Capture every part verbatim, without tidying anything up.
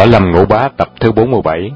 Võ Lâm Ngũ Bá tập thứ bốn mươi bảy.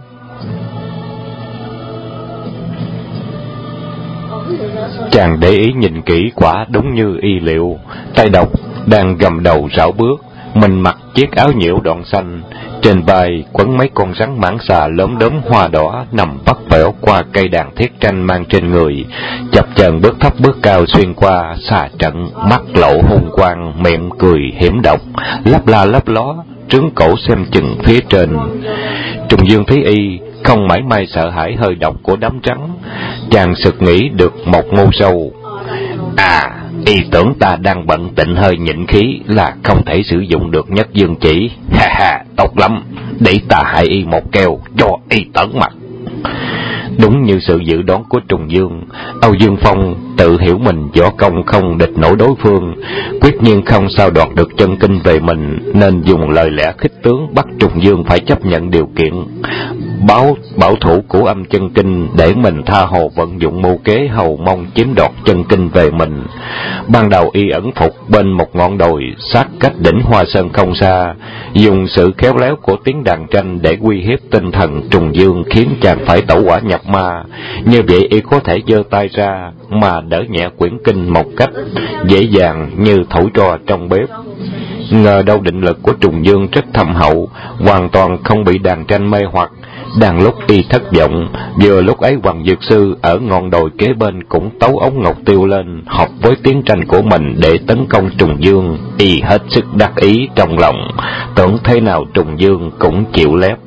Chàng để ý nhìn kỹ, quả đúng như y liệu. Tay độc đang gầm đầu rảo bước, mình mặc chiếc áo nhiễu đoạn xanh, trên vai quấn mấy con rắn mãng xà lốm đốm hoa đỏ nằm vắt vẻo qua cây đàn thiết tranh mang trên người, chập chờn bước thấp bước cao xuyên qua xà trận, mắt lộ hung quang, miệng cười hiểm độc, lấp la lấp ló, trướng cổ xem chừng phía trên. Trùng Dương thấy y không mảy may sợ hãi hơi độc của đám rắn, chàng sực nghĩ được một mưu sâu. À, y tưởng ta đang bận tịnh hơi nhịn khí là không thể sử dụng được Nhất Dương chỉ. Ha ha, tốt lắm, để ta hại y một keo cho y tẩn mặt. Đúng như sự dự đoán của Trùng Dương, Âu Dương Phong tự hiểu mình võ công không địch nổi đối phương, quyết nhiên không sao đoạt được chân kinh về mình, nên dùng lời lẽ khích tướng bắt Trùng Dương phải chấp nhận điều kiện báo bảo thủ của âm chân kinh để mình tha hồ vận dụng mưu kế hầu mong chiếm đoạt chân kinh về mình. Ban đầu y ẩn phục bên một ngọn đồi sát cách đỉnh Hoa Sơn không xa, dùng sự khéo léo của tiếng đàn tranh để uy hiếp tinh thần Trùng Dương, khiến chàng phải tẩu hỏa nhập ma. Như vậy y có thể giơ tay ra mà đỡ nhẹ quyển kinh một cách dễ dàng như thổi tro trong bếp. Ngờ đâu định lực của Trùng Dương rất thâm hậu, hoàn toàn không bị đàn tranh mê hoặc. Đang lúc y thất vọng, vừa lúc ấy Hoàng Dược Sư ở ngọn đồi kế bên cũng tấu ống ngọc tiêu lên, hợp với tiếng tranh của mình để tấn công Trùng Dương. Y hết sức đắc ý trong lòng, tưởng thế nào Trùng Dương cũng chịu lép.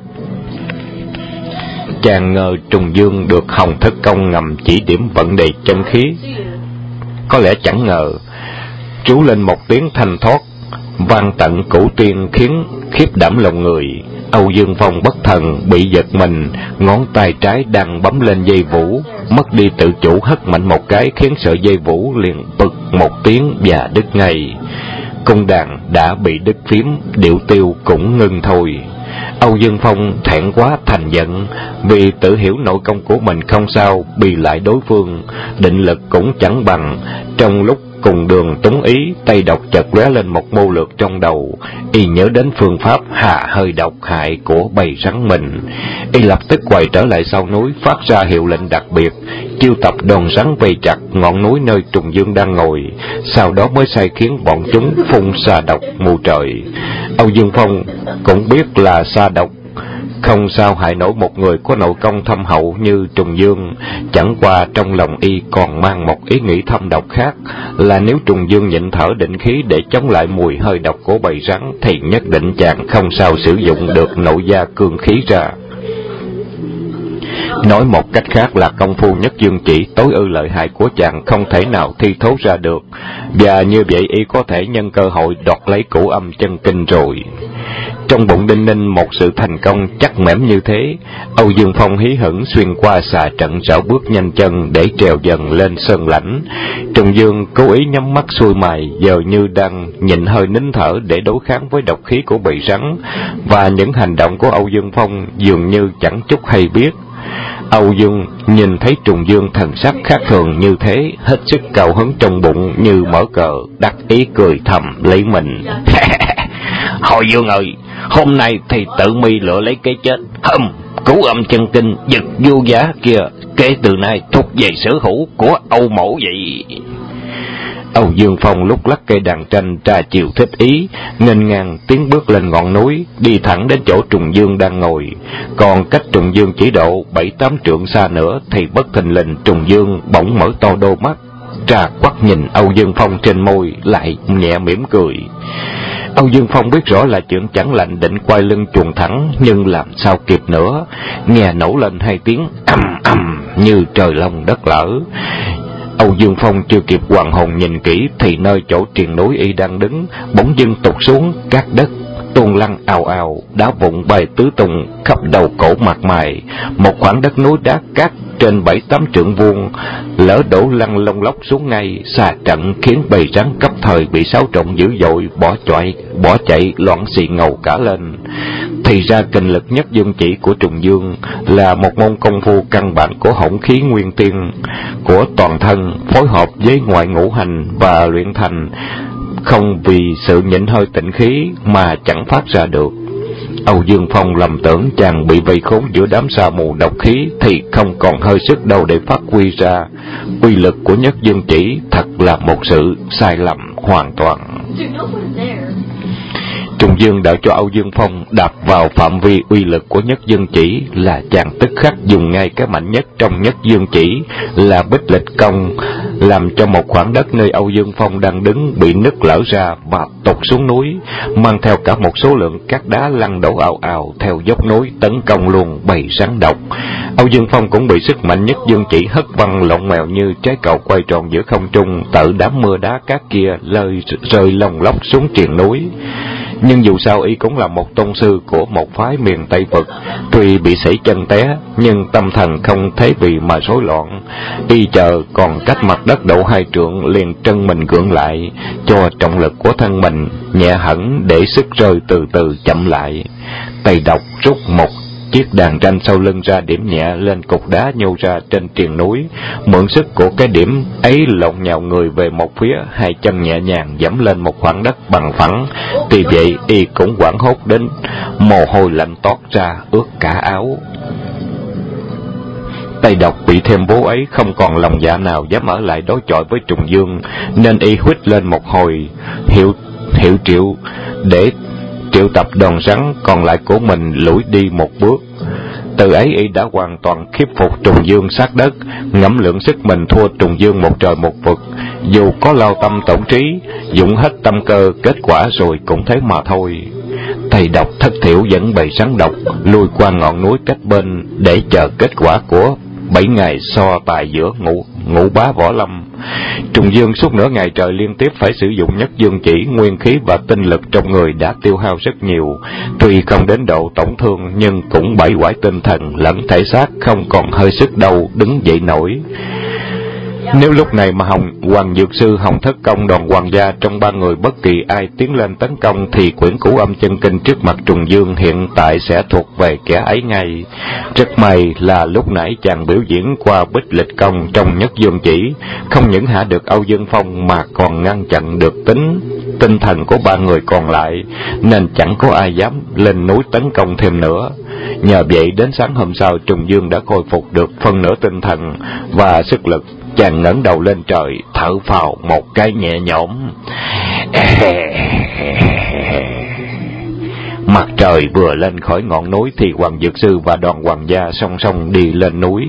Chàng ngờ Trùng Dương được Hồng Thất Công ngầm chỉ điểm vận đề chân khí, có lẽ chẳng ngờ trú lên một tiếng thanh thoát vang tận cửu tiên, khiến khiếp đảm lòng người. Âu Dương Phong bất thần bị giật mình, ngón tay trái đang bấm lên dây vũ, mất đi tự chủ hất mạnh một cái, khiến sợi dây vũ liền bực một tiếng và đứt ngay. Cung đàn đã bị đứt phím, điệu tiêu cũng ngưng thôi. Âu Dương Phong thẹn quá thành giận, vì tự hiểu nội công của mình không sao bị lại đối phương, định lực cũng chẳng bằng. Trong lúc cùng đường túng ý, tay độc chợt lóe lên một mưu lược trong đầu. Y nhớ đến phương pháp hạ hơi độc hại của bầy rắn mình. Y lập tức quay trở lại sau núi, phát ra hiệu lệnh đặc biệt, chiêu tập đòn rắn vây chặt ngọn núi nơi Trùng Dương đang ngồi, sau đó mới sai khiến bọn chúng phun xà độc mù trời. Âu Dương Phong cũng biết là xà độc không sao hại nổi một người có nội công thâm hậu như Trùng Dương, chẳng qua trong lòng y còn mang một ý nghĩ thâm độc khác, là nếu Trùng Dương nhịn thở định khí để chống lại mùi hơi độc của bầy rắn thì nhất định chàng không sao sử dụng được nội gia cương khí ra. Nói một cách khác là công phu Nhất Dương chỉ tối ư lợi hại của chàng không thể nào thi thố ra được, và như vậy y có thể nhân cơ hội đoạt lấy cửu âm chân kinh rồi. Trong bụng đinh ninh một sự thành công chắc mẻm như thế, Âu Dương Phong hí hửng xuyên qua xà trận rảo bước nhanh chân để trèo dần lên sơn lãnh. Trùng Dương cố ý nhắm mắt xuôi mày, giờ như đang nhịn hơi nín thở để đối kháng với độc khí của bầy rắn, và những hành động của Âu Dương Phong dường như chẳng chút hay biết. Âu Dương nhìn thấy Trùng Dương thần sắc khác thường như thế, hết sức cao hứng trong bụng như mở cờ, đắc ý cười thầm lấy mình. Hồi Dương ơi, hôm nay thì tự mi lựa lấy cái chết. Hừm, cửu âm chân kinh giật vô giá kia, kể từ nay thuộc về sở hữu của Âu mẫu vậy. Âu Dương Phong lúc lắc cây đàn tranh trà chiều thích ý, nghênh ngang tiến bước lên ngọn núi, đi thẳng đến chỗ Trùng Dương đang ngồi. Còn cách Trùng Dương chỉ độ bảy tám trượng xa nữa thì bất thình lình Trùng Dương bỗng mở to đôi mắt, trà quắc nhìn Âu Dương Phong, trên môi lại nhẹ mỉm cười. Âu Dương Phong biết rõ là chuyện chẳng lành, định quay lưng chuồn thẳng, nhưng làm sao kịp nữa, nghe nổ lên hai tiếng ầm ầm như trời long đất lở. Âu Dương Phong chưa kịp hoàn hồn nhìn kỹ thì nơi chỗ triền núi y đang đứng bỗng dưng tụt xuống, cát đất tuôn lăn ào ào, đá vụn bay tứ tung khắp đầu cổ mặt mày. Một khoảng đất núi đá cát trên bảy tám trượng vuông lỡ đổ lăn lông lốc xuống ngay. Xà trận khiến bầy rắn cấp thời bị xáo trộn dữ dội, bỏ chạy bỏ chạy loạn xì ngầu cả lên. Thì ra kinh lực Nhất Dương chỉ của Trùng Dương là một môn công phu căn bản của hỗn khí nguyên tiên của toàn thân, phối hợp với ngoại ngũ hành và luyện thành, không vì sự nhịn hơi tịnh khí mà chẳng phát ra được. Âu Dương Phong lầm tưởng chàng bị vây khốn giữa đám sa mù độc khí thì không còn hơi sức đâu để phát huy ra uy lực của Nhất Dương Chỉ. Thật là một sự sai lầm hoàn toàn. Trùng Dương đợi cho Âu Dương Phong đạp vào phạm vi uy lực của Nhất Dương Chỉ là chàng tức khắc dùng ngay cái mạnh nhất trong Nhất Dương Chỉ là Bích Lịch Công, làm cho một khoảng đất nơi Âu Dương Phong đang đứng bị nứt lở ra và tụt xuống núi, mang theo cả một số lượng cát đá lăn đổ ào ào theo dốc núi tấn công luôn bầy rắn độc. Âu Dương Phong cũng bị sức mạnh Nhất Dương Chỉ hất văng lộn mèo như trái cầu quay tròn giữa không trung, tự đám mưa đá cát kia rơi rơi lồng lóc xuống triền núi. Nhưng dù sao y cũng là một tôn sư của một phái miền Tây Vực, tuy bị sẩy chân té nhưng tâm thần không thấy vì mà rối loạn. Y chờ còn cách mặt đất độ hai trượng liền trân mình gượng lại, cho trọng lực của thân mình nhẹ hẳn để sức rơi từ từ chậm lại. Tay độc rút một chiếc đàn tranh sau lưng ra, điểm nhẹ lên cục đá nhô ra trên triền núi, mượn sức của cái điểm ấy lộn nhào người về một phía, hai chân nhẹ nhàng dẫm lên một khoảng đất bằng phẳng. Tuy vậy y cũng hoảng hốt đến mồ hôi lạnh toát ra ướt cả áo. Tay độc bị thêm bố ấy không còn lòng dạ nào dám ở lại đối chọi với Trùng Dương, nên y huýt lên một hồi hiệu hiệu triệu để triệu tập đoàn rắn còn lại của mình lủi đi một bước. Từ ấy y đã hoàn toàn khiếp phục Trùng Dương sát đất, ngẫm lượng sức mình thua Trùng Dương một trời một vực. Dù có lao tâm tổn trí, dụng hết tâm cơ, kết quả rồi cũng thế mà thôi. Thầy độc thất thiểu dẫn bầy rắn độc lui qua ngọn núi cách bên để chờ kết quả của bảy ngày so tài giữa ngũ ngũ bá võ lâm. Trùng Dương suốt nửa ngày trời liên tiếp phải sử dụng Nhất Dương Chỉ, nguyên khí và tinh lực trong người đã tiêu hao rất nhiều. Tuy không đến độ tổn thương nhưng cũng bại hoại tinh thần lẫn thể xác, không còn hơi sức đâu đứng dậy nổi. Nếu lúc này mà Hồng Hoàng Dược Sư, Hồng Thất Công, Đoàn Hoàng gia trong ba người bất kỳ ai tiến lên tấn công thì quyển Cửu Âm Chân Kinh trước mặt Trùng Dương hiện tại sẽ thuộc về kẻ ấy ngay. Rất may là lúc nãy chàng biểu diễn qua Bích Lịch Công trong Nhất Dương Chỉ không những hạ được Âu Dương Phong mà còn ngăn chặn được tính tinh thần của ba người còn lại, nên chẳng có ai dám lên núi tấn công thêm nữa. Nhờ vậy đến sáng hôm sau Trùng Dương đã khôi phục được phân nửa tinh thần và sức lực. Chàng ngẩng đầu lên trời, thở phào một cái nhẹ nhõm. Mặt trời vừa lên khỏi ngọn núi thì Hoàng Dược Sư và Đoàn Hoàng gia song song đi lên núi.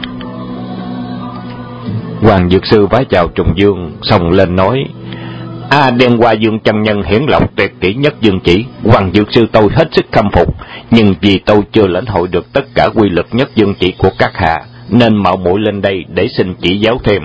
Hoàng Dược Sư vái chào Trùng Dương, xong lên nói: A Đen Hoa Dương chân nhân hiển lộc tuyệt kỹ Nhất Dương Chỉ, Hoàng Dược Sư tôi hết sức khâm phục, nhưng vì tôi chưa lĩnh hội được tất cả quy lực Nhất Dương Chỉ của các hạ, nên mạo muội lên đây để xin chỉ giáo thêm.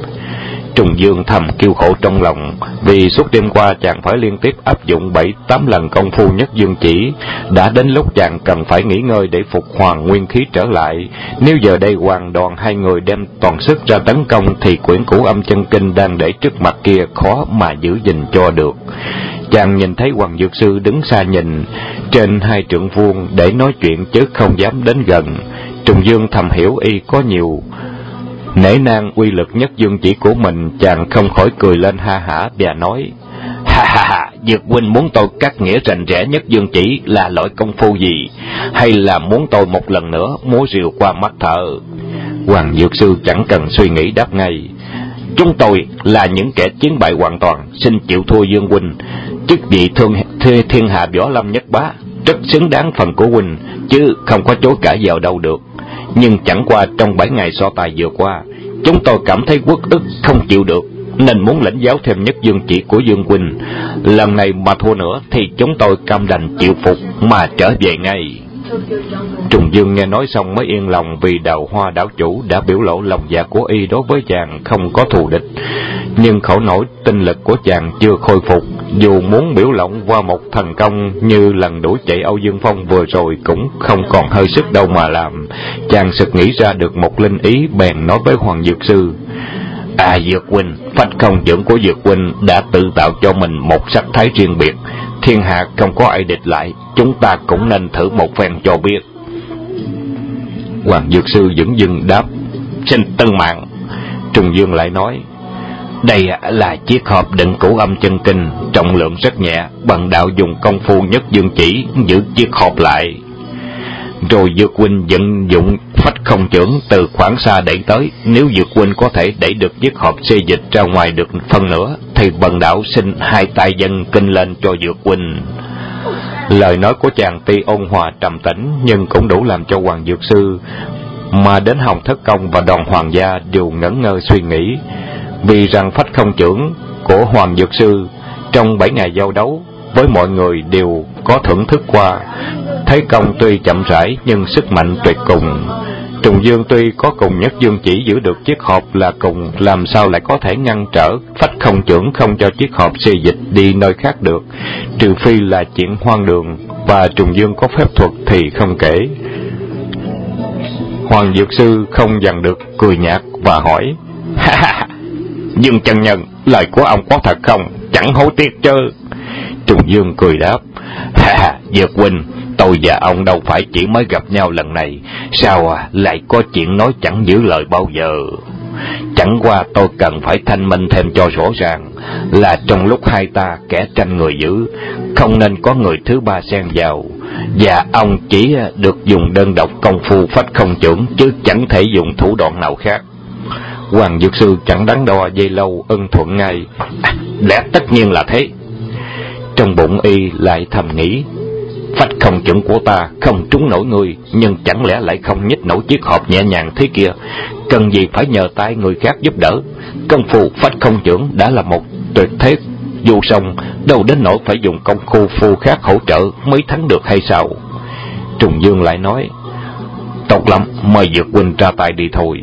Trùng Dương thầm kêu khổ trong lòng, vì suốt đêm qua chàng phải liên tiếp áp dụng bảy tám lần công phu Nhất Dương Chỉ, đã đến lúc chàng cần phải nghỉ ngơi để phục hoàn nguyên khí trở lại. Nếu giờ đây hoàn đoàn hai người đem toàn sức ra tấn công thì quyển Cửu Âm Chân Kinh đang để trước mặt kia khó mà giữ gìn cho được. Chàng nhìn thấy Hoàng Dược Sư đứng xa nhìn trên hai trượng vuông để nói chuyện chứ không dám đến gần. Trùng Dương thầm hiểu y có nhiều nể nang uy lực Nhất Dương Chỉ của mình, chàng không khỏi cười lên ha hả và nói: Ha ha ha, Dược huynh muốn tôi cắt nghĩa rành rẽ Nhất Dương Chỉ là loại công phu gì, hay là muốn tôi một lần nữa múa rìu qua mắt thợ? Hoàng Dược Sư chẳng cần suy nghĩ đáp ngay: Chúng tôi là những kẻ chiến bại hoàn toàn, xin chịu thua Dương huynh. Chức vị thương thuê thiên hạ võ lâm nhất bá rất xứng đáng phần của huynh, chứ không có chối cãi vào đâu được. Nhưng chẳng qua trong bảy ngày so tài vừa qua, chúng tôi cảm thấy uất ức không chịu được, nên muốn lĩnh giáo thêm Nhất Dương Chỉ của Dương huynh. Lần này mà thua nữa thì chúng tôi cam đành chịu phục mà trở về ngay. Trùng Dương nghe nói xong mới yên lòng, vì Đào Hoa đảo chủ đã biểu lộ lòng dạ của y đối với chàng không có thù địch. Nhưng khổ nổi tinh lực của chàng chưa khôi phục, dù muốn biểu lộ qua một thành công như lần đuổi chạy Âu Dương Phong vừa rồi cũng không còn hơi sức đâu mà làm. Chàng sực nghĩ ra được một linh ý, bèn nói với Hoàng Dược Sư: À Dược huynh, phách không dưỡng của Dược huynh đã tự tạo cho mình một sắc thái riêng biệt, thiên hạ không có ai địch lại, chúng ta cũng nên thử một phen cho biết. Hoàng Dược Sư dửng dưng đáp: Xin tân mạng. Trùng Dương lại nói: Đây là chiếc hộp đựng cửu âm chân kinh, trọng lượng rất nhẹ, bần đạo dùng công phu nhất dương chỉ giữ chiếc hộp lại. Rồi Dược huynh vận dụng phách không chưởng từ khoảng xa đẩy tới. Nếu Dược huynh có thể đẩy được chiếc hộp xê dịch ra ngoài được phân nửa, thì bần đạo xin hai tay dâng kinh lên cho Dược huynh. Lời nói của chàng tuy ôn hòa trầm tĩnh, nhưng cũng đủ làm cho Hoàng Dược Sư mà đến Hồng Thất Công và đoàn hoàng gia đều ngẩn ngơ suy nghĩ. Vì rằng phách không chưởng của Hoàng Dược Sư trong bảy ngày giao đấu với mọi người đều có thưởng thức qua, thấy công tuy chậm rãi nhưng sức mạnh tuyệt cùng. Trùng Dương tuy có cùng nhất dương chỉ giữ được chiếc hộp là cùng, làm sao lại có thể ngăn trở phách không chưởng không cho chiếc hộp xê dịch đi nơi khác được, trừ phi là chuyện hoang đường, và Trùng Dương có phép thuật thì không kể. Hoàng Dược Sư không dằn được cười nhạt và hỏi: Dương chân nhân, lời của ông có thật không? Chẳng hối tiếc chứ? Trùng Dương cười đáp: Ha, Dược huynh, tôi và ông đâu phải chỉ mới gặp nhau lần này, sao à, lại có chuyện nói chẳng giữ lời bao giờ. Chẳng qua tôi cần phải thanh minh thêm cho rõ ràng, là trong lúc hai ta kẻ tranh người giữ, không nên có người thứ ba xen vào, và ông chỉ được dùng đơn độc công phu phách không chưởng, chứ chẳng thể dùng thủ đoạn nào khác. Hoàng Dược Sư chẳng đắn đo giây lâu, ưng thuận ngay: à, lẽ tất nhiên là thế. Trong bụng y lại thầm nghĩ: phách không chưởng của ta không trúng nổi người, nhưng chẳng lẽ lại không nhích nổi chiếc hộp nhẹ nhàng thế kia, cần gì phải nhờ tay người khác giúp đỡ. Công phu phách không chưởng đã là một tuyệt thế vô song, đâu đến nỗi phải dùng công phu phu khác hỗ trợ mới thắng được hay sao? Trùng Dương lại nói: tốt lắm, mời Dược huynh ra tay đi thôi.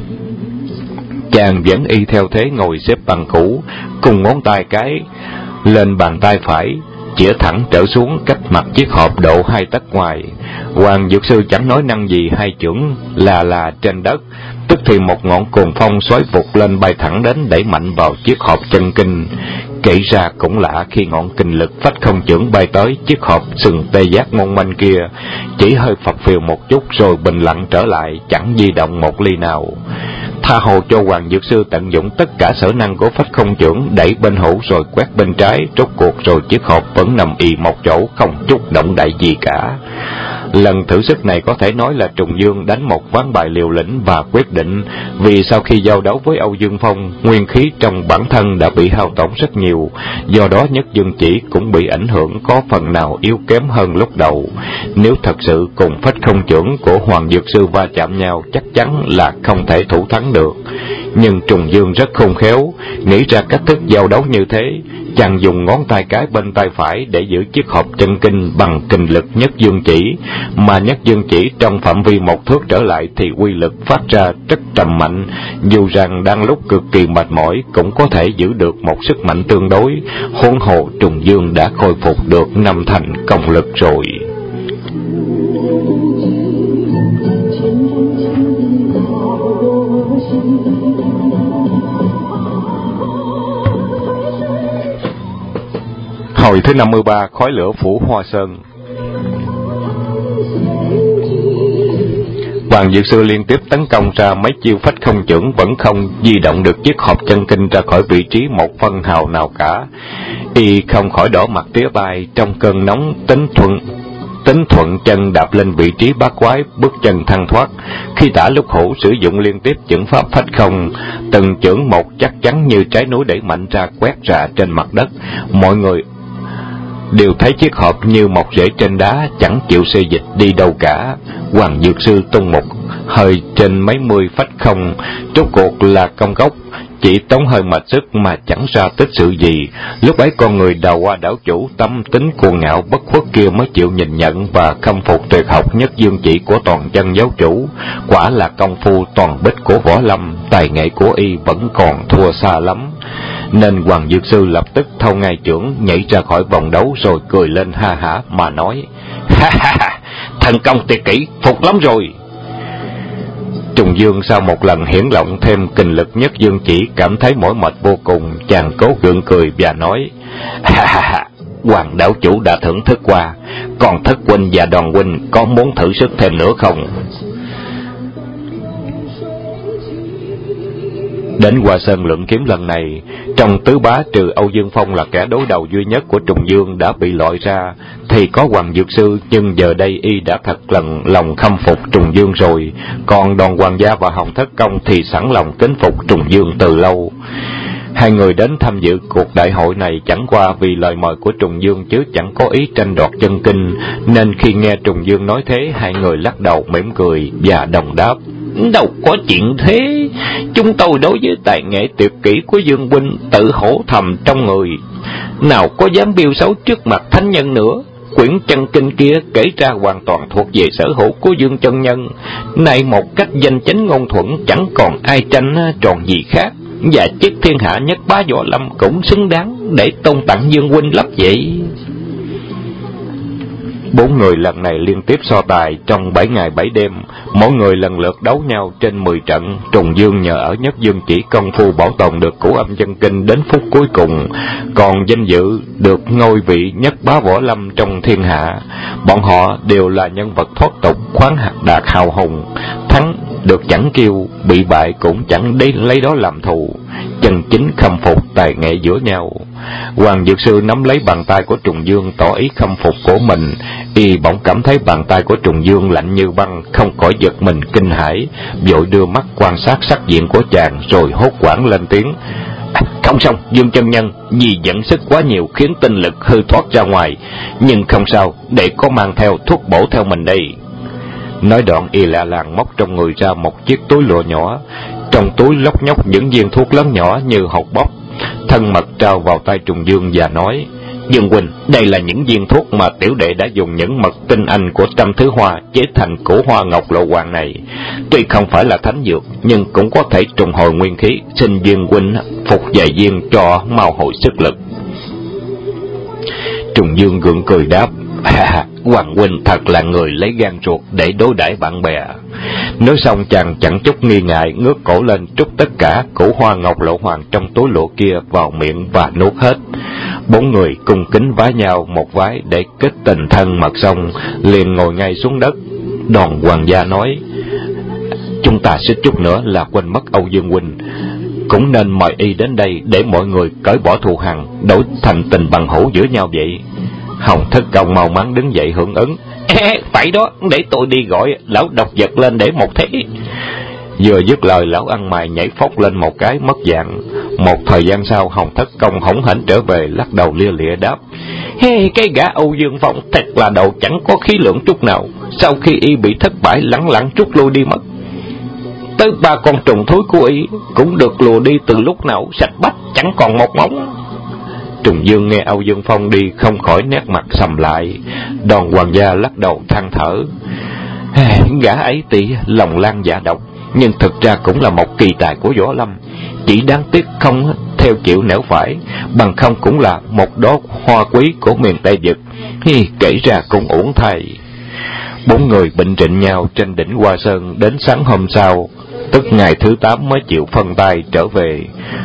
Chàng vẫn y theo thế ngồi xếp bằng cũ, cùng ngón tay cái lên bàn tay phải, chĩa thẳng trở xuống cách mặt chiếc hộp độ hai tấc ngoài. Hoàng Dược Sư chẳng nói năng gì, hai chưởng là là trên đất, tức thì một ngọn cuồng phong xoáy vụt lên bay thẳng đến, đẩy mạnh vào chiếc hộp chân kinh. Kể ra cũng lạ, khi ngọn kinh lực phách không chưởng bay tới, chiếc hộp sừng tê giác mong manh kia chỉ hơi phập phìu một chút rồi bình lặng trở lại, chẳng di động một ly nào. Tha hồ cho Hoàng Dược Sư tận dụng tất cả sở năng của phách không chưởng, đẩy bên hữu rồi quét bên trái, rốt cuộc rồi chiếc hộp vẫn nằm ì một chỗ, không chút động đậy gì cả. Lần thử sức này có thể nói là Trùng Dương đánh một ván bài liều lĩnh và quyết định, vì sau khi giao đấu với Âu Dương Phong, nguyên khí trong bản thân đã bị hao tổn rất nhiều, do đó nhất dương chỉ cũng bị ảnh hưởng, có phần nào yếu kém hơn lúc đầu. Nếu thật sự cùng phách không chưởng của Hoàng Dược Sư va chạm nhau, chắc chắn là không thể thủ thắng được. Nhưng Trùng Dương rất khôn khéo, nghĩ ra cách thức giao đấu như thế. Chàng dùng ngón tay cái bên tay phải để giữ chiếc hộp chân kinh bằng kình lực nhất dương chỉ, mà nhất dương chỉ trong phạm vi một thước trở lại thì uy lực phát ra rất trầm mạnh, dù rằng đang lúc cực kỳ mệt mỏi cũng có thể giữ được một sức mạnh tương đối. Huống hồ Trùng Dương đã khôi phục được năm thành công lực rồi. Hồi thứ năm mươi ba, khói lửa phủ Hoa Sơn. Hoàng Dược Sư liên tiếp tấn công ra mấy chiêu phách không chưởng, vẫn không di động được chiếc hộp chân kinh ra khỏi vị trí một phân hào nào cả. Y không khỏi đỏ mặt tía tai, trong cơn nóng tính thuận tính thuận chân đạp lên vị trí bát quái, bước chân thăng thoát. Khi tả lúc hữu sử dụng liên tiếp chưởng pháp phách không, từng chưởng một chắc chắn như trái núi đẩy mạnh ra, quét ra trên mặt đất. Mọi người đều thấy chiếc hộp như một rễ trên đá, chẳng chịu xê dịch đi đâu cả. Hoàng Dược Sư tung một hơi trên mấy mươi phách không, rốt cuộc là công gốc, chỉ tốn hơi mệt sức mà chẳng ra tích sự gì. Lúc ấy con người đào hoa đảo chủ, tâm tính cuồng ngạo bất khuất kia mới chịu nhìn nhận và khâm phục tuyệt học nhất dương chỉ của toàn chân giáo chủ. Quả là công phu toàn bích của võ lâm, tài nghệ của y vẫn còn thua xa lắm. Nên Hoàng Dược Sư lập tức thâu ngay chưởng, nhảy ra khỏi vòng đấu rồi cười lên ha hả mà nói: ha ha ha, thần công tuyệt kỹ, phục lắm rồi. Trùng Dương sau một lần hiển lộng thêm kình lực nhất dương chỉ, cảm thấy mỏi mệt vô cùng, chàng cố gượng cười và nói: ha ha ha, Hoàng đảo chủ đã thưởng thức qua, còn Thất huynh và Đoàn huynh có muốn thử sức thêm nữa không? Đến Hoa Sơn luận kiếm lần này, trong tứ bá trừ Âu Dương Phong là kẻ đối đầu duy nhất của Trùng Dương đã bị loại ra, thì có Hoàng Dược Sư, nhưng giờ đây y đã thật lần lòng khâm phục Trùng Dương rồi, còn Đoàn Hoàng Gia và Hồng Thất Công thì sẵn lòng kính phục Trùng Dương từ lâu. Hai người đến tham dự cuộc đại hội này chẳng qua vì lời mời của Trùng Dương chứ chẳng có ý tranh đoạt chân kinh, nên khi nghe Trùng Dương nói thế, hai người lắc đầu mỉm cười và đồng đáp: đâu có chuyện thế, chúng tôi đối với tài nghệ tuyệt kỹ của Dương huynh tự hổ thầm trong người, nào có dám biêu xấu trước mặt thánh nhân nữa. Quyển chân kinh kia kể ra hoàn toàn thuộc về sở hữu của Dương chân nhân, này một cách danh chánh ngôn thuận, chẳng còn ai tranh tròn gì khác, và chức thiên hạ nhất bá võ lâm cũng xứng đáng để tôn tặng Dương huynh lắm vậy. Bốn người lần này liên tiếp so tài trong bảy ngày bảy đêm, mỗi người lần lượt đấu nhau trên mười trận. Trùng Dương nhờ ở Nhất Dương Chỉ công phu bảo tồn được Cửu Âm Chân Kinh đến phút cuối cùng, còn danh dự được ngôi vị nhất bá võ lâm trong thiên hạ. Bọn họ đều là nhân vật thoát tục, khoáng đạt hào hùng, thắng được chẳng kêu, bị bại cũng chẳng đi lấy đó làm thù, chân chính khâm phục tài nghệ giữa nhau. Hoàng Dược Sư nắm lấy bàn tay của Trùng Dương tỏ ý khâm phục của mình, y bỗng cảm thấy bàn tay của Trùng Dương lạnh như băng, không khỏi giật mình kinh hãi, vội đưa mắt quan sát sắc diện của chàng rồi hốt hoảng lên tiếng: à, không xong, Dương chân nhân, vì dẫn sức quá nhiều khiến tinh lực hư thoát ra ngoài, nhưng không sao, để có mang theo thuốc bổ theo mình đây. Nói đoạn y lạ làng móc trong người ra một chiếc túi lụa nhỏ, trong túi lóc nhóc những viên thuốc lớn nhỏ như hột bóc, thân mật trao vào tay Trùng Dương và nói: Dương huynh, đây là những viên thuốc mà tiểu đệ đã dùng những mật tinh anh của Trăm Thứ Hoa chế thành Cổ Hoa Ngọc Lộ Hoàng này. Tuy không phải là thánh dược, nhưng cũng có thể trùng hồi nguyên khí, xin Dương huynh phục vài viên cho mau hồi sức lực. Trùng Dương gượng cười đáp: Hoàng huynh thật là người lấy gan ruột để đối đãi bạn bè. Nói xong chàng chẳng chút nghi ngại, ngước cổ lên trút tất cả Cửu Hoa Ngọc Lộ Hoàng trong túi lụa kia vào miệng và nuốt hết. Bốn người cùng kính vái nhau một vái để kết tình thân mật xong, liền ngồi ngay xuống đất. Đoàn Hoàng Gia nói: chúng ta suýt chút nữa là quên mất Âu Dương huynh, cũng nên mời y đến đây để mọi người cởi bỏ thù hằn, đổi thành tình bằng hữu giữa nhau vậy. Hồng Thất Công mau mắn đứng dậy hưởng ứng: Ê, phải đó, để tôi đi gọi lão độc vật lên để một thế. Vừa dứt lời, lão ăn mày nhảy phóc lên một cái mất dạng. Một thời gian sau, Hồng Thất Công hỗn hển trở về, lắc đầu lia lịa đáp: Hey, cái gã Âu Dương Phong thật là đầu chẳng có khí lượng chút nào, sau khi y bị thất bại lẳng lặng rút lui đi mất. Tới ba con trùng thối của y cũng được lùa đi từ lúc nào sạch bách, chẳng còn một móng. Trùng Dương nghe Âu Dương Phong đi không khỏi nét mặt sầm lại. Đoàn Hoàng Gia lắc đầu than thở: gã ấy tỷ lòng lan dạ độc, nhưng thực ra cũng là một kỳ tài của võ lâm, chỉ đáng tiếc không theo kiểu nẻo phải, bằng không cũng là một đóa hoa quý của miền Tây Vực. Hi, kể ra cũng uổng thay. Bốn người bệnh trịnh nhau trên đỉnh Hoa Sơn đến sáng hôm sau, tức ngày thứ tám mới chịu phân tay trở về.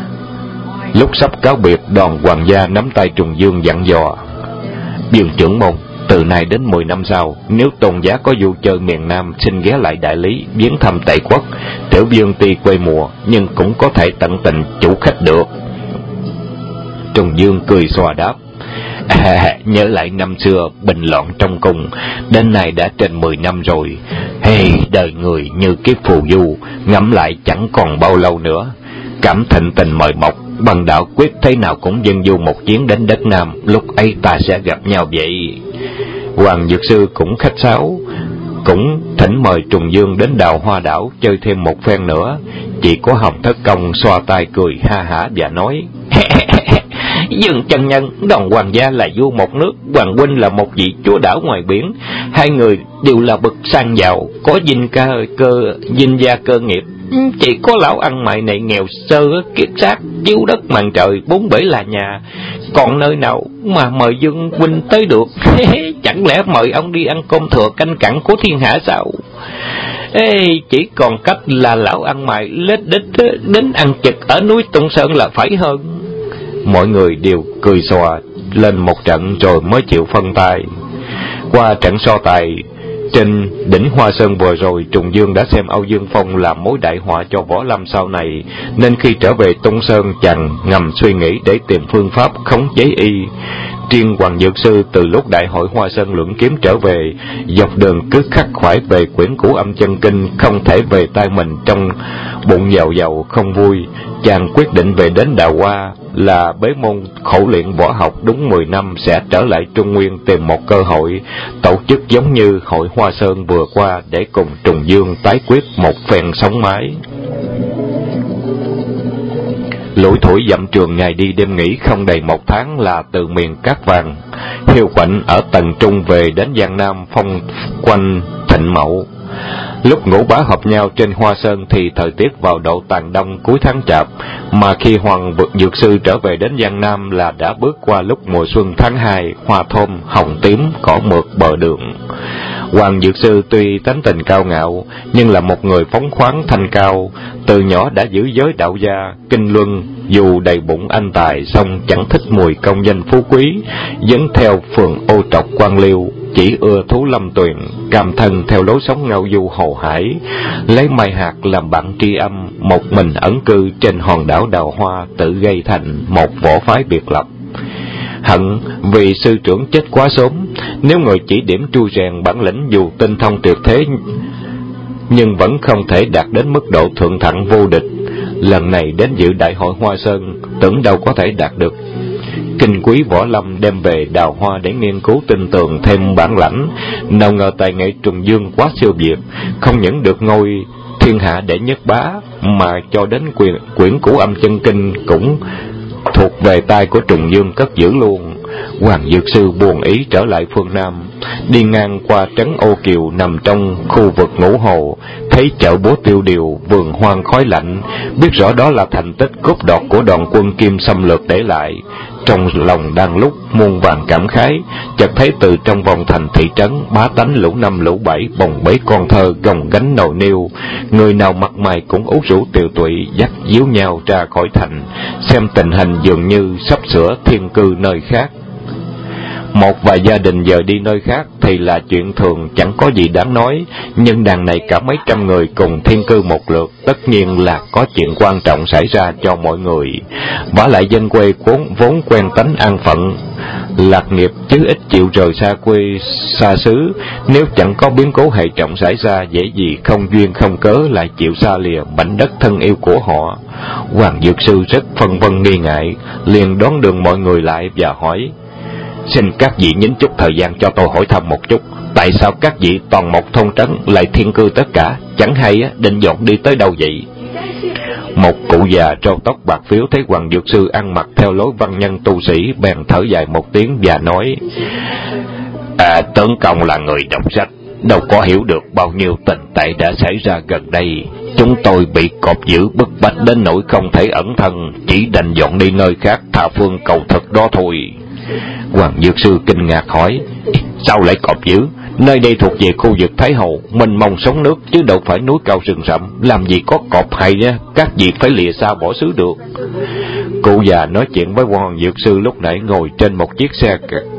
Lúc sắp cáo biệt, Đoàn Hoàng Gia nắm tay Trùng Dương dặn dò: Dương trưởng môn, từ nay đến mười năm sau, nếu tôn giá có du chơi miền Nam, xin ghé lại Đại Lý viếng thăm Tây Quốc. Tiểu Dương tuy quê mùa, nhưng cũng có thể tận tình chủ khách được. Trùng Dương cười xòa đáp: À, nhớ lại năm xưa bình loạn trong cung, đến nay đã trên mười năm rồi. Hey, đời người như kiếp phù du, ngẫm lại chẳng còn bao lâu nữa. Cảm thịnh tình mời mọc, bằng đạo quyết thế nào cũng dâng du một chuyến đến đất Nam, lúc ấy ta sẽ gặp nhau vậy. Hoàng Dược Sư cũng khách sáo, cũng thỉnh mời Trùng Dương đến Đào Hoa Đảo chơi thêm một phen nữa. Chỉ có Hồng Thất Công xoa tay cười ha hả và nói: Dương chân nhân, Đoàn Hoàng Gia là vua một nước, Hoàng huynh là một vị chúa đảo ngoài biển, hai người đều là bậc sang giàu, có dinh ca cơ dinh gia cơ nghiệp. Chỉ có lão ăn mày này nghèo sơ kiết xác, chiếu đất màn trời, bốn bể là nhà, còn nơi nào mà mời Dương huynh tới được. Chẳng lẽ mời ông đi ăn cơm thừa canh cặn của thiên hạ sao? Ê, chỉ còn cách là lão ăn mày lết đích đến ăn trực ở núi Tung Sơn là phải hơn. Mọi người đều cười xòa lên một trận rồi mới chịu phân tay. Qua trận so tài Trên đỉnh Hoa Sơn vừa rồi, Trùng Dương đã xem Âu Dương Phong làm mối đại họa cho võ lâm sau này, nên khi trở về Tung Sơn, chàng ngầm suy nghĩ để tìm phương pháp khống chế y. Riêng Hoàng Dược Sư từ lúc đại hội Hoa Sơn luận kiếm trở về, dọc đường cứ khắc khoải về quyển Cửu Âm Chân Kinh, không thể về tay mình, trong bụng giàu giàu không vui. Chàng quyết định về đến Đào Hoa là bế môn khổ luyện võ học đúng mười năm, sẽ trở lại Trung Nguyên tìm một cơ hội tổ chức giống như hội Hoa Sơn vừa qua để cùng Trùng Dương tái quyết một phen sống mái. Lủi thủi dặm trường ngày đi đêm nghỉ không đầy một tháng là từ miền Cát Vàng, hiu quạnh ở tầng trung về đến Giang Nam phong quanh Thịnh Mậu. Lúc ngũ bá hợp nhau trên Hoa Sơn thì thời tiết vào độ tàn đông cuối tháng Chạp, mà khi Hoàng Dược Sư trở về đến Giang Nam là đã bước qua lúc mùa xuân tháng hai, hoa thơm, hồng tím, cỏ mượt bờ đường. Hoàng Dược Sư tuy tánh tình cao ngạo, nhưng là một người phóng khoáng thanh cao, từ nhỏ đã giữ giới đạo gia, kinh luân, dù đầy bụng anh tài, song chẳng thích mùi công danh phú quý, dẫn theo phường ô trọc quan liêu, chỉ ưa thú lâm tuyền, cam thân theo lối sống ngao du hồ hải, lấy mai hạt làm bạn tri âm, một mình ẩn cư trên hòn đảo Đào Hoa, tự gây thành một võ phái biệt lập. Hận vì sư trưởng chết quá sớm, nếu người chỉ điểm trui rèn bản lĩnh dù tinh thông tuyệt thế, nhưng vẫn không thể đạt đến mức độ thượng thặng vô địch. Lần này đến dự đại hội Hoa Sơn, tưởng đâu có thể đạt được. Kinh quý võ lâm đem về Đào Hoa để nghiên cứu tinh tường thêm bản lãnh, nào ngờ tài nghệ Trùng Dương quá siêu việt, không những được ngôi thiên hạ đệ nhất bá, mà cho đến quyển, quyển Cửu Âm Chân Kinh cũng thuộc về tay của Trùng Dương cất giữ luôn. Hoàng Dược Sư buồn ý trở lại phương Nam, đi ngang qua trấn Ô Kiều nằm trong khu vực Ngũ Hồ, thấy chợ búa tiêu điều, vườn hoang khói lạnh, biết rõ đó là thành tích cướp đoạt của đoàn quân Kim xâm lược để lại. Trong lòng đang lúc muôn vàn cảm khái, chợt thấy từ trong vòng thành thị trấn, bá tánh lũ năm lũ bảy bồng bế con thơ gồng gánh nồi niêu, người nào mặt mày cũng út rũ tiều tụy, dắt díu nhau ra khỏi thành, xem tình hình dường như sắp sửa thiên cư nơi khác. Một vài gia đình giờ đi nơi khác thì là chuyện thường, chẳng có gì đáng nói, nhưng đàn này cả mấy trăm người cùng thiên cư một lượt, tất nhiên là có chuyện quan trọng xảy ra cho mọi người. Vả lại dân quê vốn, vốn quen tánh an phận, lạc nghiệp chứ ít chịu rời xa quê xa xứ, nếu chẳng có biến cố hệ trọng xảy ra, dễ gì không duyên không cớ lại chịu xa lìa mảnh đất thân yêu của họ. Hoàng Dược Sư rất phân vân nghi ngại, liền đón đường mọi người lại và hỏi: xin các vị nhín chút thời gian cho tôi hỏi thăm một chút, tại sao các vị toàn một thôn trấn lại thiên cư tất cả, chẳng hay định dọn đi tới đâu vậy? Một cụ già râu tóc bạc phiếu thấy Hoàng Dược Sư ăn mặc theo lối văn nhân tu sĩ, bèn thở dài một tiếng và nói: à, tướng công là người đọc sách, đâu có hiểu được bao nhiêu tình tệ đã xảy ra gần đây. Chúng tôi bị cọp dữ bức bách đến nỗi không thể ẩn thân, chỉ đành dọn đi nơi khác tha phương cầu thực đó thôi. Hoàng Dược Sư kinh ngạc hỏi: sao lại cọp dữ? Nơi đây thuộc về khu vực Thái Hồ, mênh mông sóng nước chứ đâu phải núi cao rừng rậm, làm gì có cọp hay nhá, các vị phải lìa xa bỏ xứ được. Cụ già nói chuyện với Hoàng Dược Sư lúc nãy ngồi trên một chiếc xe.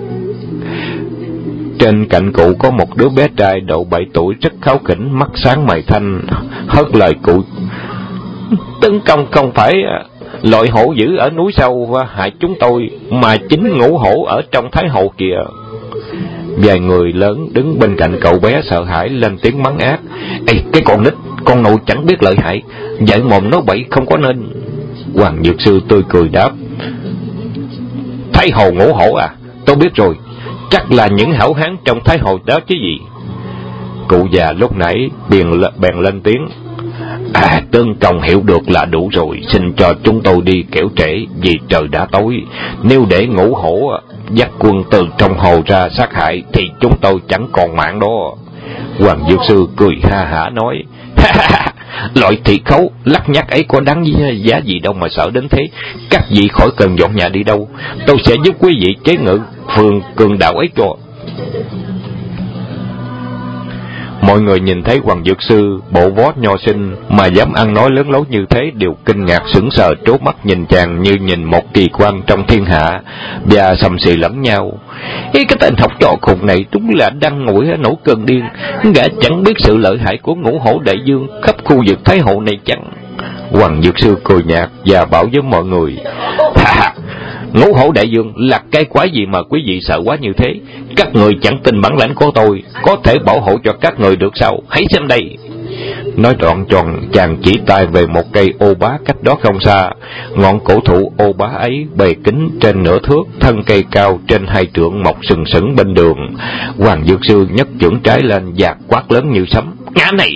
Trên cạnh cụ có một đứa bé trai độ bảy tuổi rất kháu khỉnh, mắt sáng mày thanh, hớt lời cụ: tướng công không phải loại hổ dữ ở núi sâu hại chúng tôi, mà chính ngũ hổ ở trong Thái Hồ kìa. Vài người lớn đứng bên cạnh cậu bé sợ hãi lên tiếng mắng ác: ê, cái con nít, con nội chẳng biết lợi hại, dạy mồm nói bậy không có nên. Hoàng Dược Sư tươi cười đáp: Thái Hồ ngũ hổ à, tôi biết rồi, chắc là những hảo hán trong Thái Hồ đó chứ gì. Cụ già lúc nãy bèn, bèn lên tiếng: à, tướng công hiểu được là đủ rồi, xin cho chúng tôi đi kẻo trễ, vì trời đã tối. Nếu để ngũ hổ dắt quân từ trong hồ ra sát hại thì chúng tôi chẳng còn mạng đó. Hoàng Dược Sư cười ha hả nói: loại thị khấu lắc nhắc ấy có đáng giá gì đâu mà sợ đến thế. Các vị khỏi cần dọn nhà đi đâu, tôi sẽ giúp quý vị chế ngự phường cường đạo ấy cho. Mọi người nhìn thấy Hoàng Dược Sư bộ vó nho sinh mà dám ăn nói lớn lối như thế đều kinh ngạc sững sờ, trố mắt nhìn chàng như nhìn một kỳ quan trong thiên hạ, và sầm xì lẫn nhau. Ý, cái tên học trò khùng này đúng là đang ngồi nổi cơn điên, gã chẳng biết sự lợi hại của Ngũ Hổ Đại Dương khắp khu vực Thái Hồ này chẳng. Hoàng Dược Sư cười nhạt và bảo với mọi người: ha, Ngũ Hổ Đại Dương là cái quái gì mà quý vị sợ quá như thế? Các người chẳng tin bản lãnh của tôi có thể bảo hộ cho các người được sao? Hãy xem đây. Nói đoạn tròn, chàng chỉ tay về một cây ô bá cách đó không xa. Ngọn cổ thụ ô bá ấy bề kính trên nửa thước, thân cây cao trên hai trượng, mọc sừng sững bên đường. Hoàng Dược Sư nhấc chưởng trái lên và quát lớn như sấm: ngã này!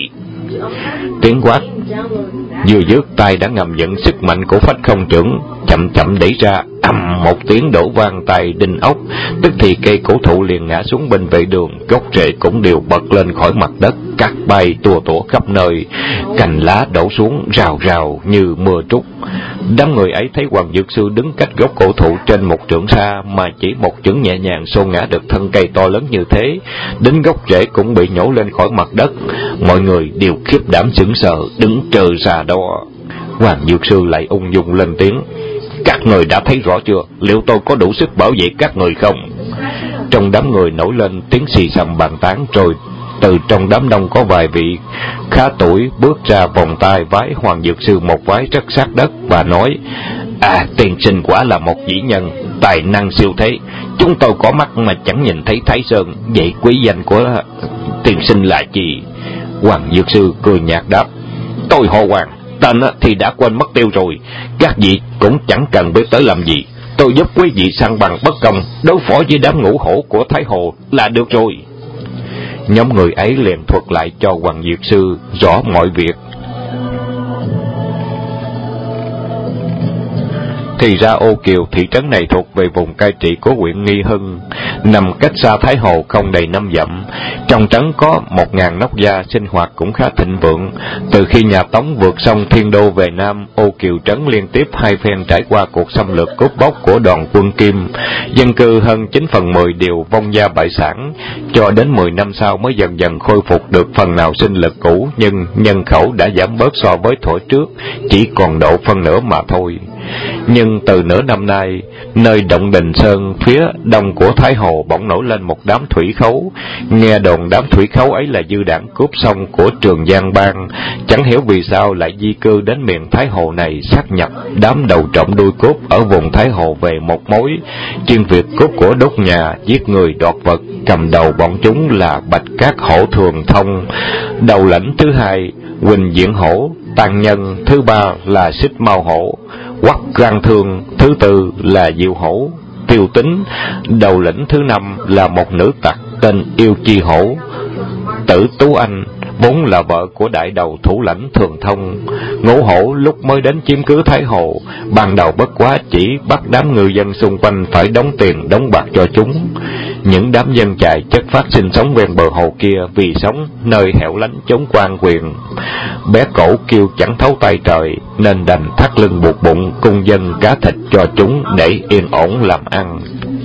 Tiếng quát vừa dứt, tay đã ngầm dẫn sức mạnh của phách không chưởng, chậm chậm đẩy ra, ầm một tiếng đổ vang tay đinh ốc. Tức thì cây cổ thụ liền ngã xuống bên vệ đường, gốc rễ cũng đều bật lên khỏi mặt đất, cát bay tua tủa khắp nơi, cành lá đổ xuống rào rào như mưa trút. Đám người ấy thấy Hoàng Dược Sư đứng cách gốc cổ thụ trên một trượng xa, mà chỉ một chưởng nhẹ nhàng xô ngã được thân cây to lớn như thế, đến gốc rễ cũng bị nhổ lên khỏi mặt đất. Mọi người đều khiếp đảm sững sờ, đứng trơ ra đó. Hoàng Dược Sư lại ung dung lên tiếng: các người đã thấy rõ chưa? Liệu tôi có đủ sức bảo vệ các người không? Trong đám người nổi lên tiếng xì xầm bàn tán, rồi từ trong đám đông có vài vị khá tuổi bước ra vòng tay vái Hoàng Dược Sư một vái rất sát đất và nói: à, tiền sinh quả là một vĩ nhân, tài năng siêu thế. Chúng tôi có mắt mà chẳng nhìn thấy Thái Sơn, vậy quý danh của tiền sinh là gì? Hoàng Dược Sư cười nhạt đáp: tôi họ Hoàng, tên thì đã quên mất tiêu rồi. Các vị cũng chẳng cần biết tới làm gì, tôi giúp quý vị săn bằng bất công, đối phó với đám ngũ hổ của Thái Hồ là được rồi. Nhóm người ấy liền thuật lại cho Hoàng Dược Sư rõ mọi việc. Thì ra Ô Kiều, thị trấn này thuộc về vùng cai trị của huyện Nghi Hưng, nằm cách xa Thái Hồ không đầy năm dặm. Trong trấn có một ngàn nóc gia, sinh hoạt cũng khá thịnh vượng. Từ khi nhà Tống vượt sông Thiên Đô về Nam, Ô Kiều trấn liên tiếp hai phen trải qua cuộc xâm lược cướp bóc của đoàn quân Kim. Dân cư hơn chín phần mười đều vong gia bại sản, cho đến mười năm sau mới dần dần khôi phục được phần nào sinh lực cũ, nhưng nhân khẩu đã giảm bớt so với thuở trước, chỉ còn độ phân nửa mà thôi. Nhưng từ nửa năm nay, nơi Động Đình Sơn phía đông của Thái Hồ bỗng nổi lên một đám thủy khấu. Nghe đồn đám thủy khấu ấy là dư đảng cướp sông của Trường Giang Bang, chẳng hiểu vì sao lại di cư đến miền Thái Hồ này, sát nhập đám đầu trộm đuôi cướp ở vùng Thái Hồ về một mối, chuyên việc cướp của đốt nhà, giết người đoạt vật. Cầm đầu bọn chúng là Bạch Cát Hổ Thường Thông, đầu lãnh thứ hai Huỳnh Diễn Hổ, tàn nhân thứ ba là Xích Mao Hổ, Quắc Răng Thương thứ tư là Diệu Hổ, Tiêu Tính, đầu lĩnh thứ năm là một nữ tặc tên Yêu Chi Hổ. Tử Tú Anh vốn là vợ của đại đầu thủ lãnh Thường Thông. Ngũ Hổ lúc mới đến chiếm cứ Thái Hồ, ban đầu bất quá chỉ bắt đám ngư dân xung quanh phải đóng tiền đóng bạc cho chúng. Những đám dân chài chất phát sinh sống ven bờ hồ kia vì sống nơi hẻo lánh chống quan quyền, bé cổ kêu chẳng thấu tay trời, nên đành thắt lưng buộc bụng cung dân cá thịt cho chúng để yên ổn làm ăn.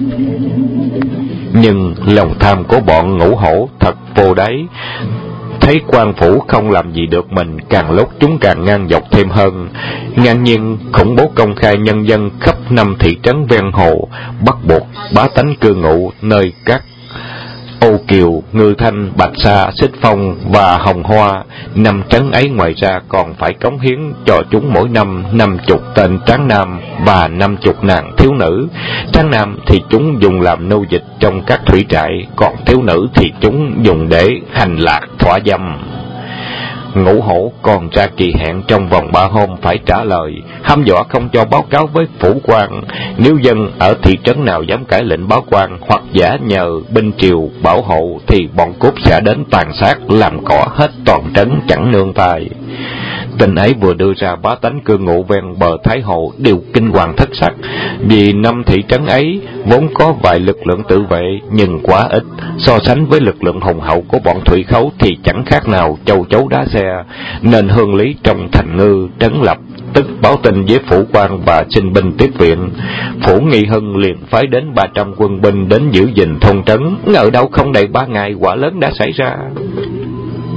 Nhưng lòng tham của bọn Ngũ Hổ thật vô đáy. Thấy quan phủ không làm gì được mình, càng lúc chúng càng ngang dọc thêm hơn. Ngang nhiên khủng bố công khai nhân dân khắp năm thị trấn ven hồ, bắt buộc bá tánh cư ngụ nơi các Ô Kiều, Ngư Thanh, Bạch Sa, Xích Phong và Hồng Hoa. Năm trấn ấy ngoài ra còn phải cống hiến cho chúng mỗi năm năm chục tên tráng nam và năm chục nàng thiếu nữ. Tráng nam thì chúng dùng làm nô dịch trong các thủy trại, còn thiếu nữ thì chúng dùng để hành lạc thỏa dâm. Ngũ Hổ còn ra kỳ hạn trong vòng ba hôm phải trả lời, hăm dọa không cho báo cáo với phủ quan. Nếu dân ở thị trấn nào dám cãi lệnh báo quan hoặc giả nhờ binh triều bảo hộ thì bọn cướp sẽ đến tàn sát làm cỏ hết toàn trấn chẳng nương tay. Tin ấy vừa đưa ra, bá tánh cư ngụ ven bờ Thái Hồ đều kinh hoàng thất sắc, vì năm thị trấn ấy vốn có vài lực lượng tự vệ nhưng quá ít, so sánh với lực lượng hùng hậu của bọn thủy khấu thì chẳng khác nào châu chấu đá xe, nên Hương Lý trong thành ngư trấn lập tức báo tin với phủ quan và xin binh tiếp viện. Phủ Nghi Hưng liền phái đến ba trăm quân binh đến giữ gìn thôn trấn, ngờ đâu không đầy ba ngày quả lớn đã xảy ra.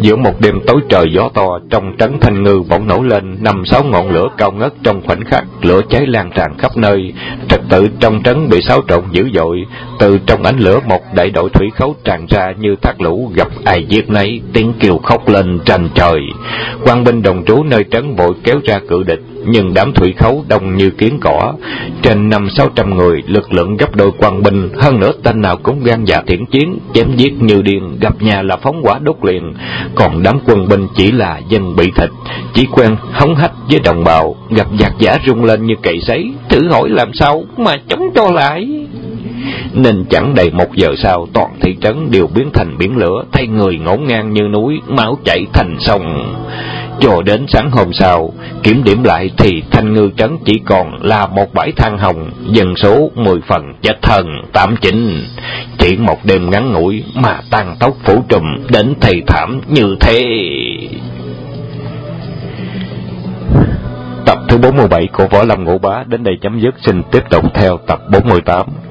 Giữa một đêm tối trời gió to, trong trấn Thanh Ngư bỗng nổi lên năm sáu ngọn lửa cao ngất. Trong khoảnh khắc, lửa cháy lan tràn khắp nơi, trật tự trong trấn bị xáo trộn dữ dội. Từ trong ánh lửa, một đại đội thủy khấu tràn ra như thác lũ, gặp ai giết nấy, tiếng kêu khóc lên tranh trời. Quan binh đồng trú nơi trấn vội kéo ra cự địch, nhưng đám thủy khấu đông như kiến cỏ, trên năm sáu trăm người, lực lượng gấp đôi quan binh, hơn nữa tên nào cũng gan dạ thiện chiến, chém giết như điên, gặp nhà là phóng hỏa đốt liền. Còn đám quân binh chỉ là dân bị thịt, chỉ quen hống hách với đồng bào, gặp giặc giả rung lên như cày sấy, thử hỏi làm sao mà chống cho lại. Nên chẳng đầy một giờ sau, toàn thị trấn đều biến thành biển lửa, thay người ngổn ngang như núi, máu chảy thành sông. Cho đến sáng hôm sau, kiểm điểm lại thì Thanh Ngư trấn chỉ còn là một bãi than hồng, dân số mười phần chết thần tám chín. Chỉ một đêm ngắn ngủi mà tàn tốc phủ trùm đến thê thảm như thế. Tập thứ bốn mươi bảy của Võ Lâm Ngũ Bá đến đây chấm dứt, xin tiếp tục theo tập bốn mươi tám.